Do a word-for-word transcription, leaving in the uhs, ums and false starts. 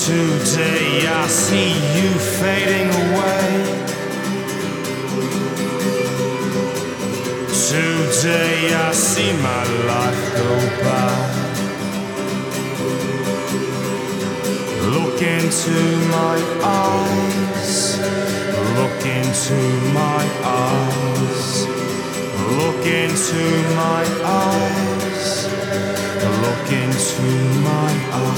Today I see you fading away. Today I see my life go by. Look into my eyes. Look into my eyes. Look into my eyes. Look into my eyes.